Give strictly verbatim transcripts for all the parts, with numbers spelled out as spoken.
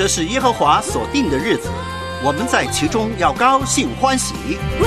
这是耶和华所定的日子，我们在其中要高兴欢喜。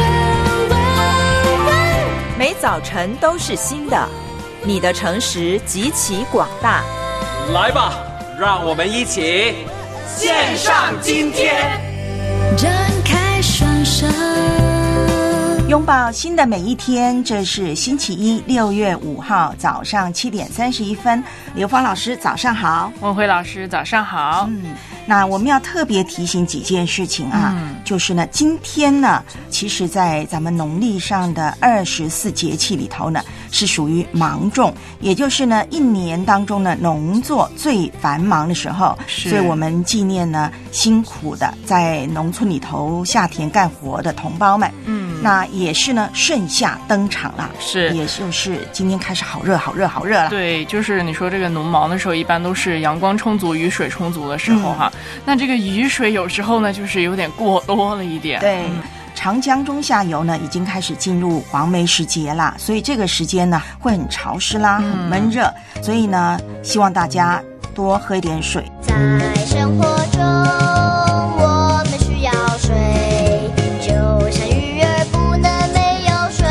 每早晨都是新的，你的诚实极其广大。 来吧，让我们一起献上今天。 张开双手， 拥抱新的每一天。这是星期一，六月五号早上七点三十一分。刘芳老师早上好。 文慧老师早上好。 嗯，那我们要特别提醒几件事情啊，嗯、就是呢，今天呢，其实在咱们农历上的二十四节气里头呢，是属于芒种，也就是呢一年当中呢农作最繁忙的时候，所以我们纪念呢辛苦的在农村里头下田干活的同胞们。嗯，那也是呢盛夏登场了， 是， 也就是今天开始好热好热好热了。 对，就是你说这个农忙的时候，一般都是阳光充足、雨水充足的时候哈。嗯、那这个雨水有时候呢，就是有点过多了一点。 对。嗯，长江中下游呢已经开始进入黄梅时节啦，所以这个时间呢会很潮湿啦，很闷热，嗯、所以呢希望大家多喝一点水。 在生活中我们需要水，就像鱼儿不能没有水，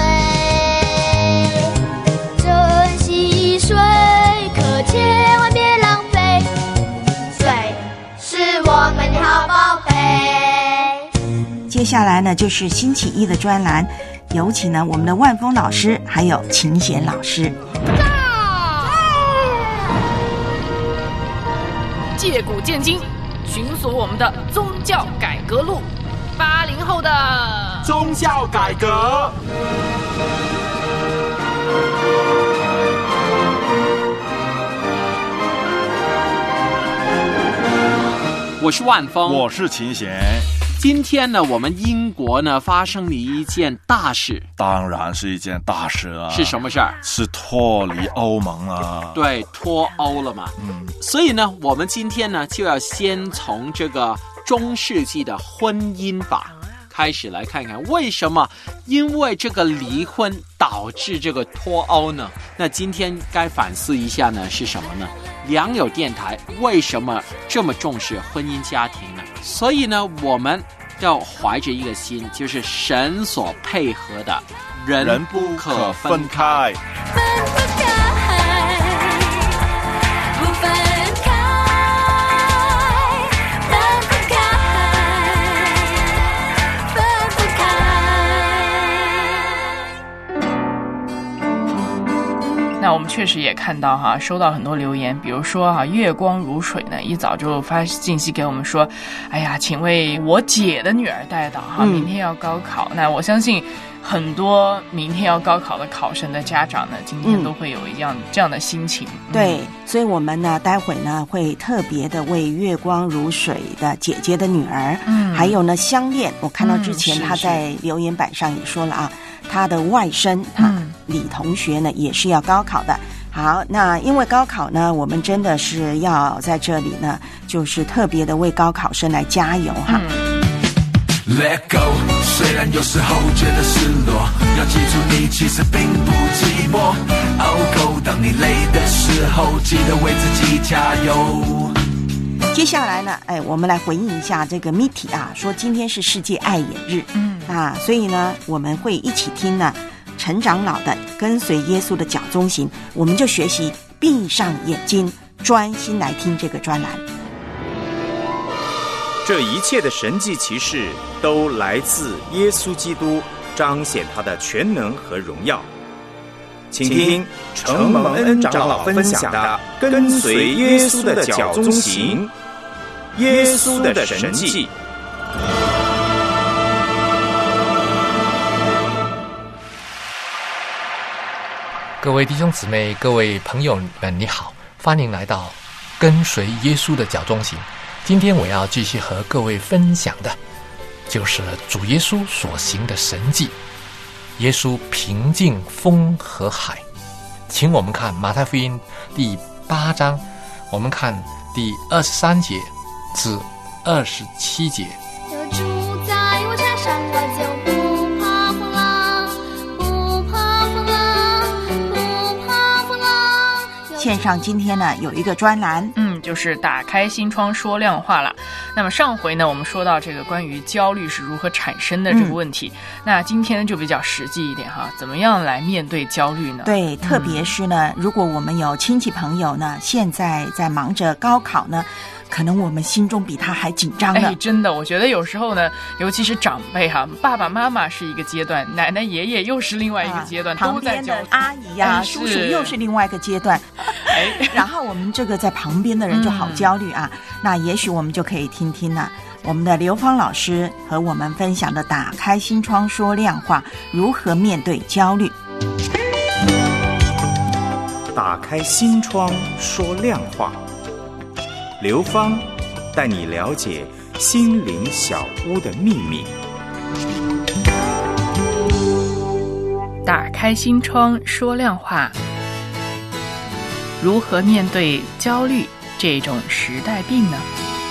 珍惜水可千万别浪费，水是我们的好宝贝。 接下来呢就是星期一的专栏，有请呢我们的万峰老师还有秦贤老师。 借古鉴今，寻索我们的宗教改革路。八零后的宗教改革。我是万峰， 我是秦贤。 今天呢，我们英国呢发生了一件大事， 当然是一件大事啊！ 是什么事儿？ 是脱离欧盟啊！ 对，脱欧了嘛。嗯，所以呢，我们今天呢就要先从这个中世纪的婚姻法开始来看看，为什么因为这个离婚导致这个脱欧呢？那今天该反思一下呢是什么呢？良友电台为什么这么重视婚姻家庭呢？所以呢，我们要怀着一个心，就是神所配合的，人不可分开。 分不开，不分开，分不开，分不开。那我们确实也看到哈，收到很多留言，比如说哈，月光如水呢，一早就发信息给我们说，哎呀，请为我姐的女儿代祷哈，明天要高考。嗯、那我相信很多明天要高考的考生的家长呢，今天都会有一样、嗯、这样的心情。 对，所以我们呢，待会呢会特别的为月光如水的姐姐的女儿，嗯，还有呢相恋，我看到之前她在留言板上也说了啊。嗯他的外甥啊，李同学呢也是要高考的。好，那因为高考呢，我们真的是要在这里呢，就是特别的为高考生来加油哈。嗯、 Let go， 虽然有时候觉得失落，要记住你其实并不寂寞。Oh go， 当你累的时候，记得为自己加油。 接下来呢，哎，我们来回应一下这个 Mitty 啊，说今天是世界爱眼日，嗯啊，所以呢，我们会一起听呢陈长老的跟随耶稣的脚踪行，我们就学习闭上眼睛，专心来听这个专栏。 这一切的神迹奇事都来自耶稣基督，彰显他的全能和荣耀。请听程蒙恩长老分享的跟随耶稣的脚踪行，耶稣的神迹。 各位弟兄姊妹，各位朋友们，你好，欢迎来到跟随耶稣的脚踪行。今天我要继续和各位分享的就是主耶稣所行的神迹，耶稣平静风和海。请我们看马太福音第八章，我们看第二十三节至二十七节。 有主在我身上，我就不怕风浪，不怕风浪，不怕风浪。 线上今天呢有一个专栏， 嗯， 就是打开心窗说亮话了。那么上回呢，我们说到这个关于焦虑是如何产生的这个问题，嗯、那今天就比较实际一点哈，怎么样来面对焦虑呢？ 对，特别是呢，嗯、如果我们有亲戚朋友呢，现在在忙着高考呢。可能我们心中比他还紧张呢。 哎，真的，我觉得有时候呢，尤其是长辈哈，爸爸妈妈是一个阶段，奶奶爷爷又是另外一个阶段， 啊、 都在焦虑。旁边的阿姨呀、啊、叔叔又是另外一个阶段。哎，然后我们这个在旁边的人就好焦虑啊。嗯、那也许我们就可以听听呢，我们的刘芳老师和我们分享的“打开心窗说亮话”，如何面对焦虑。 打开心窗说亮话。刘芳带你了解心灵小屋的秘密。 打开心窗说亮话，如何面对焦虑这种时代病呢？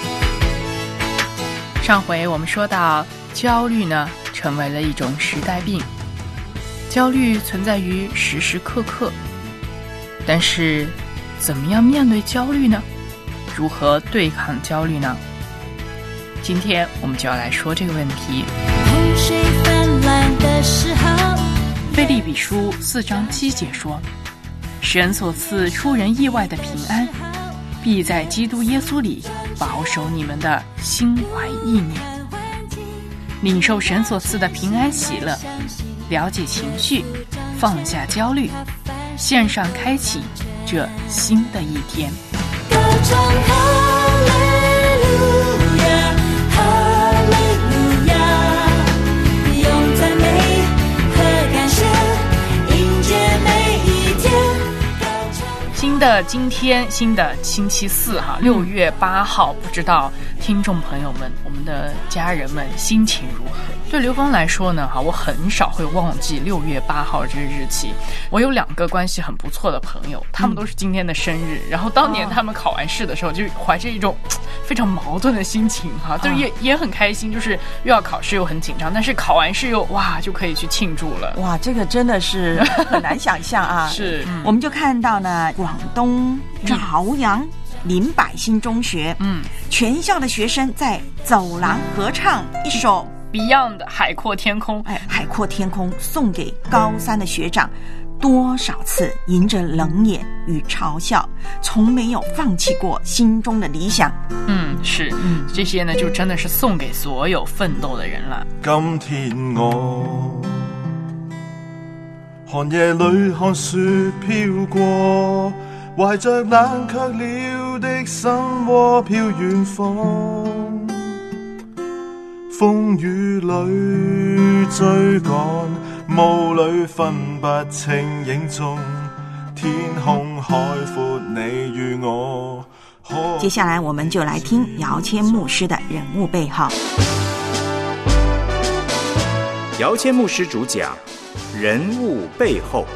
上回我们说到，焦虑呢成为了一种时代病，焦虑存在于时时刻刻，但是怎么样面对焦虑呢？如何对抗焦虑呢？今天我们就要来说这个问题。洪水泛滥的时候，腓立比书四章七节说，神所赐出人意外的平安，必在基督耶稣里保守你们的心怀意念。领受神所赐的平安喜乐，了解情绪，放下焦虑，线上开启这新的一天。歌唱哈利路亚，哈利路亚，用赞美和感谢迎接每一天。新的今天，新的星期四哈，六月八号，不知道听众朋友们，我们的家人们心情如何？对刘芳来说呢，哈，我很少会忘记六月八号这个日期。我有两个关系很不错的朋友，他们都是今天的生日。嗯、然后当年他们考完试的时候，就怀着一种非常矛盾的心情哈，就是也也很开心，就是又要考试又很紧张，但是考完试又哇就可以去庆祝了。 哇，这个真的是很难想象啊！ 是、嗯， 我们就看到呢，广东朝阳林百欣中学，嗯，全校的学生在走廊合唱一首。 Beyond 的海阔天空， 哎，海阔天空送给高三的学长，多少次迎着冷眼与嘲笑，从没有放弃过心中的理想。 嗯，是，嗯，这些呢，就真的是送给所有奋斗的人了。 今天我寒夜里看雪飘過，懷着冷卻了的心窩飄遠方。風雨裏追趕，霧裏分不清影蹤，天空海闊你與我。 接下來我們就來聽姚謙牧師的人物背後。 姚謙牧師主講人物背後。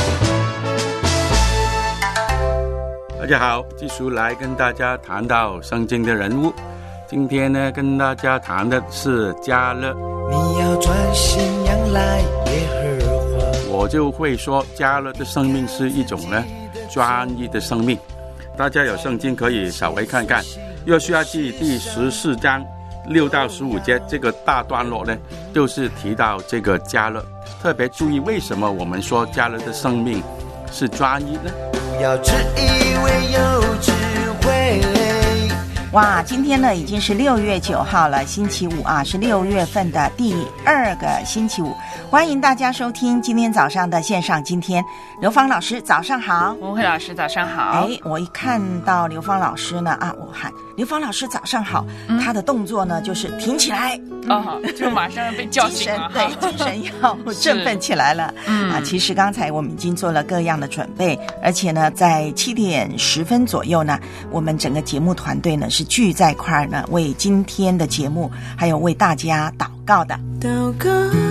大家好，繼續來跟大家談到聖經的人物。今天呢，跟大家談的是迦勒。你要專心仰賴耶和華。我就會說，迦勒的生命是一種呢專一的生命。大家有聖經可以稍微看看，約書亞記第十四章六到十五節這個大段落呢，就是提到這個迦勒。特別注意，為什麼我們說迦勒的生命是專一呢？不要只以為有智慧。 哇，今天呢已经是六月九号了，星期五啊，是六月份的第二个星期五。欢迎大家收听今天早上的线上今天。刘芳老师早上好。 文慧老师早上好。 哎，我一看到刘芳老师呢啊，我喊刘芳老师早上好，嗯、他的动作呢就是挺起来， 哦，就马上被叫醒了， 对，精神要振奋起来了。嗯啊，其实刚才我们已经做了各样的准备，而且呢，在七点十分左右呢，我们整个节目团队呢是聚在一块儿呢，为今天的节目还有为大家祷告的。 祷告，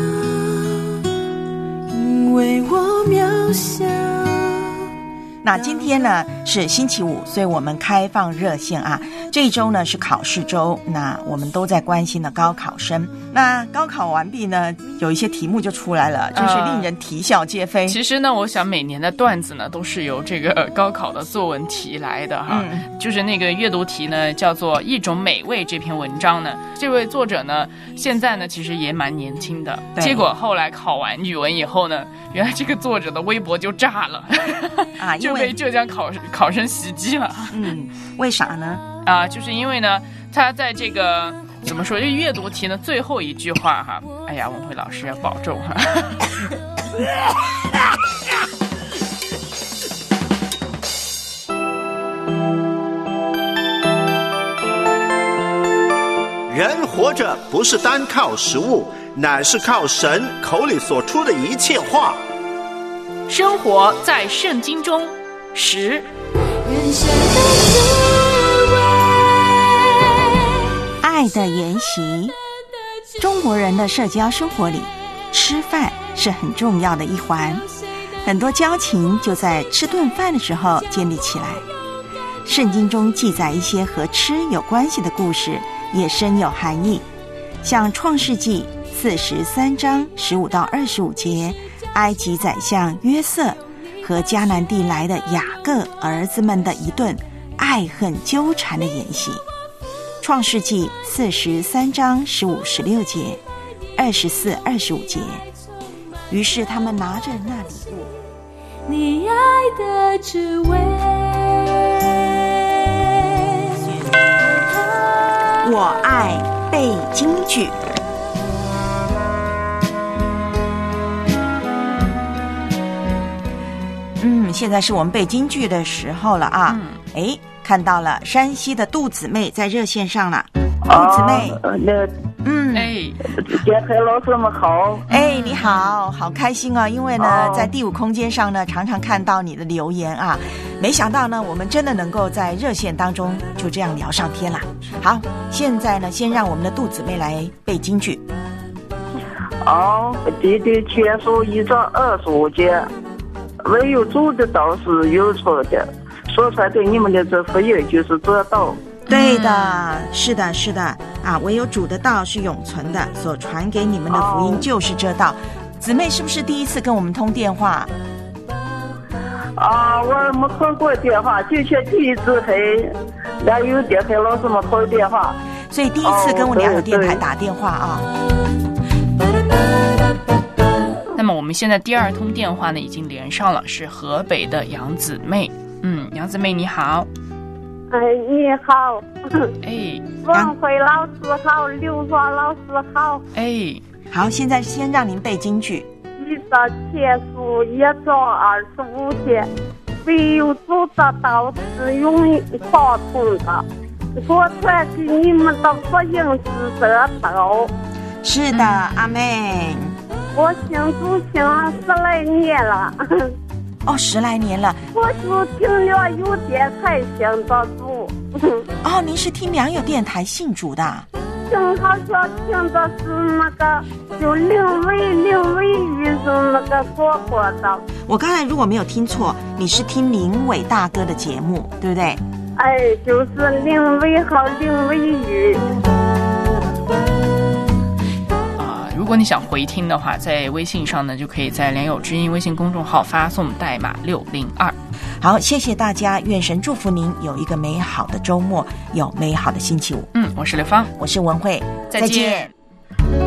因为我渺小。 那今天呢是星期五，所以我们开放热线啊， 这一周呢是考试周，那我们都在关心的高考生。那高考完毕呢，有一些题目就出来了，真是令人啼笑皆非。 呃、其实呢，我想每年的段子呢都是由这个高考的作文题来的哈。嗯、就是那个阅读题呢，叫做《一种美味》这篇文章呢，这位作者呢现在呢其实也蛮年轻的，结果后来考完语文以后呢，原来这个作者的微博就炸了，啊，就被浙江考考生袭击了。 嗯，为啥呢？ 啊，就是因为呢，他在这个怎么说，这阅读题呢最后一句话哈，哎呀，文慧老师要保重哈。 人活着不是单靠食物，乃是靠神口里所出的一切话。 生活在圣经中，十。 人生的滋味， 爱的研习。中国人的社交生活里，吃饭是很重要的一环，很多交情就在吃顿饭的时候建立起来。圣经中记载一些和吃有关系的故事，也深有含义。像创世纪四十三章十五到二十五节，埃及宰相约瑟和迦南地来的雅各儿子们的一顿爱恨纠缠的演习。创世纪四十三章十五十六节，二十四二十五节。于是他们拿着那礼物， 你爱的滋味。 我爱背京剧。嗯，现在是我们背京剧的时候了啊！哎、嗯，看到了山西的杜姊妹在热线上了。杜姊妹， 啊、那嗯， 哎， 监培老师们好。 哎，你好，好开心啊！因为呢，哦、在第五空间上呢，常常看到你的留言啊。没想到呢，我们真的能够在热线当中就这样聊上天了。好，现在呢，先让我们的杜姊妹来背京剧。 哦，弟弟前书一章二十五节，唯有主的道是有错的，说出来对你们的这福音就是这道。 对的，是的，是的啊！唯有主的道是永存的，所传给你们的福音就是这道。姊妹是不是第一次跟我们通电话？ 啊，我没通过电话，就却第一次陪，还有电陪老师们通电话， 所以第一次跟我俩友电台打电话啊。 那么我们现在第二通电话呢已经连上了，是河北的杨姊妹。嗯，杨姊妹你好。 哎，你好。 哎， 王慧老师好，刘华老师好。 哎， 好，现在先让您背京剧。 一到前书一章二十五节，唯有主的道是永恒的，所传给你们的福音是这道。 是的，阿妹。 我信主信了十来年了。 哦，十来年了。 我是听了有电台信的主。 哦，您是听良友电台信主的？ 正好说听的是那个，就林伟林伟玉是那个说过的。 我刚才如果没有听错，你是听林伟大哥的节目，对不对？ 哎，就是林伟和林伟玉。 如果你想回听的话，在微信上呢，就可以在良友之音微信公众号发送代码六零二。 好，谢谢大家，愿神祝福您有一个美好的周末，有美好的星期五。 嗯，我是刘芳， 我是文慧， 再见。